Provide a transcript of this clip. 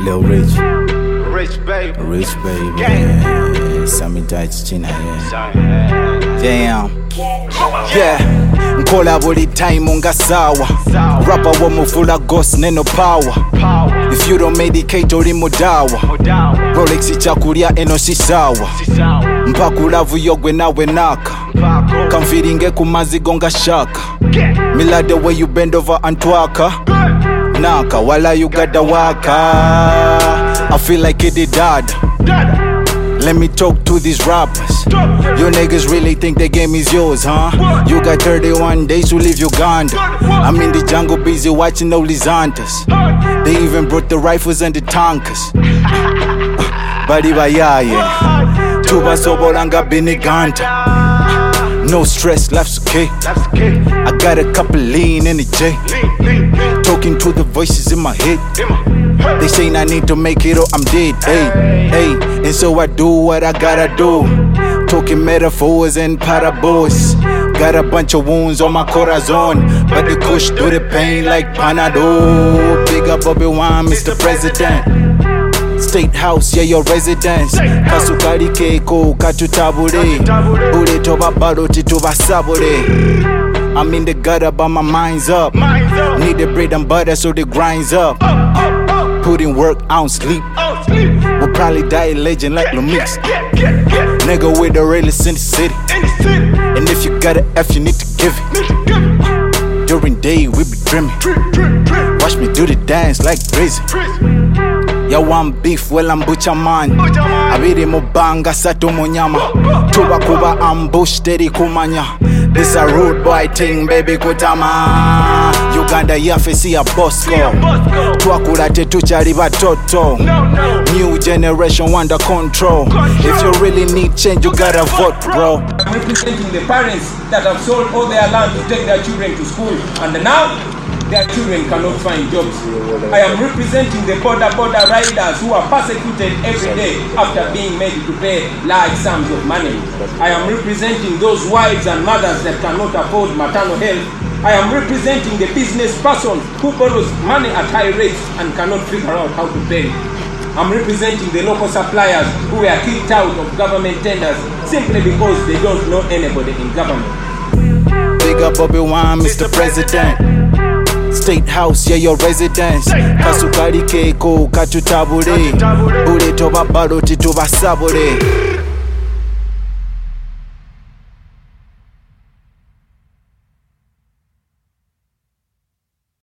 Lil Rich, Rich baby, yeah. Sammy Dice China, yeah. Damn, yeah. Nkola buli time ungasawa. Rapper wa mufula ghost neno power. If you don't medicate oli mudawa. Rolex chakulya eno sisawa. Mpakulavu yogwe nawe naka. Kamfiringe kumazigo nga shaka. Me like the way you bend over and twaka. Naka wala you got the waka. I feel like it did dad. Let me talk to these rappers. You niggas really think the game is yours, huh? You got 31 days to leave Uganda. I'm in the jungle busy watching all these hunters. They even brought the rifles and the tankers. Badi bayaye Tuba sobolanga biniganta. No stress, life's okay. I got a couple lean in the J. Talking to the voices in my head. They saying I need to make it or I'm dead. Hey, and so I do what I gotta do. Talking metaphors and parables. Got a bunch of wounds on my corazon, but the kush do the pain like Panadol. Big up Bobby Wine, Mr. President. State House, yeah, your residence. Kasukari keiko, katutabure. Bure toba baloti toba sabure. I'm in the gutter but my mind's up. Need the bread and butter so the grind's up. Put in work, I don't sleep. We'll probably die a legend like Lumix. Nigga with the realest in the city. And if you got a F, you need to give it. During day, we be dreaming. Watch me do the dance like crazy. Yo, I'm beef, well I'm butcher man. Abiri mubanga sato munyama. Tuba kuba ambush teri kumanya. This a rude boy thing, baby kutama. Uganda yafesi ya Bosco. Twakula tetu chari batoto. New generation under control. If you really need change, you gotta vote, bro. I'm representing the parents that have sold all their land to take their children to school, and now their children cannot find jobs. I am representing the border riders who are persecuted every day after being made to pay large sums of money. I am representing those wives and mothers that cannot afford maternal health. I am representing the business person who borrows money at high rates and cannot figure out how to pay. I'm representing the local suppliers who were kicked out of government tenders simply because they don't know anybody in government. Big up Bobby Wine, Mr. President. State House, yeah, your residence. Kasukari keiko, katutabure. Bure toba baloti toba sabure.